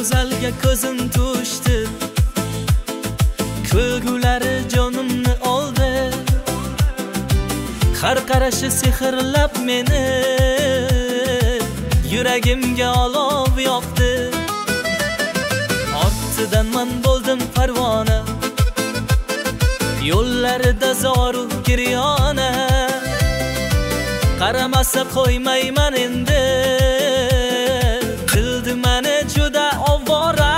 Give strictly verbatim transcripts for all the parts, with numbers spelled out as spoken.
go'zalga ko'zim tushdi, kulgulari jonimni oldi, har qarashi sehrlab meni, yuragimga olov yoqdi. Ortidan men bo'ldim parvona, yo'llarida zoru giryona, qaramasa qo'ymayman endi, qildi meni juda ovora.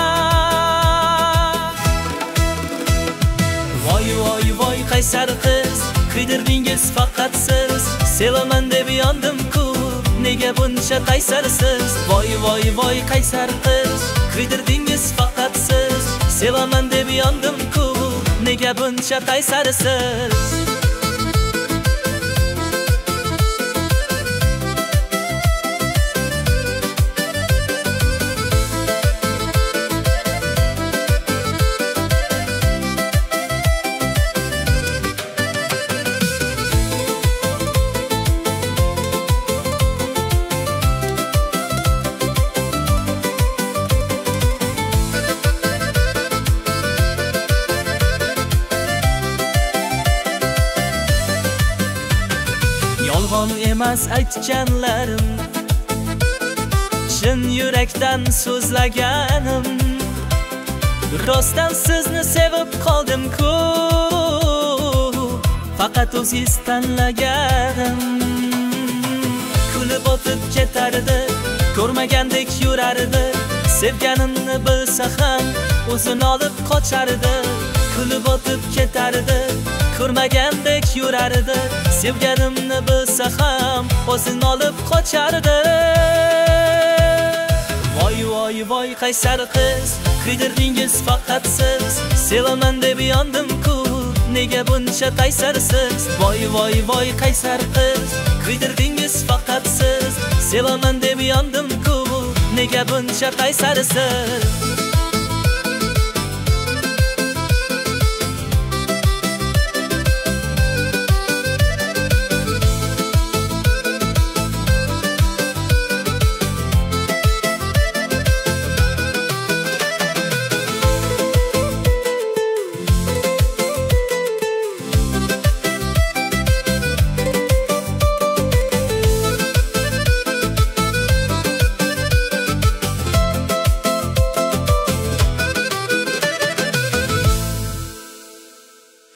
Voy voy voy qaysar qiz, kuydirdingiz faqat siz, sevaman deb yondim-ku, nega buncha qaysarsiz? Voy voy voy qaysar qiz, kuydirdingiz faqat siz, sevaman deb yondim-ku, nega buncha qaysarsiz? Yolg'on emas aytganlarim, chin yurakdan so'zlaganim, rostdan sizni sevib qoldim-ku, faqat o'zingiz tanlaganim. Kulib o'tib ketardi, ko'rmagandek yurardi, sevganimni bilsa ham o'zini olib qochardi. Kulib o'tib ketardi, ko'rmagandek yurardi, sevganimni bilsa ham o'zini olib qochardi. Voy voy voy qaysar qiz, kuydirdingiz faqat siz, sevaman deb yondim-ku, nega buncha qaysarsiz? Voy voy voy qaysar qiz, kuydirdingiz faqat siz, sevaman deb yondim-ku, nega buncha qaysarsiz?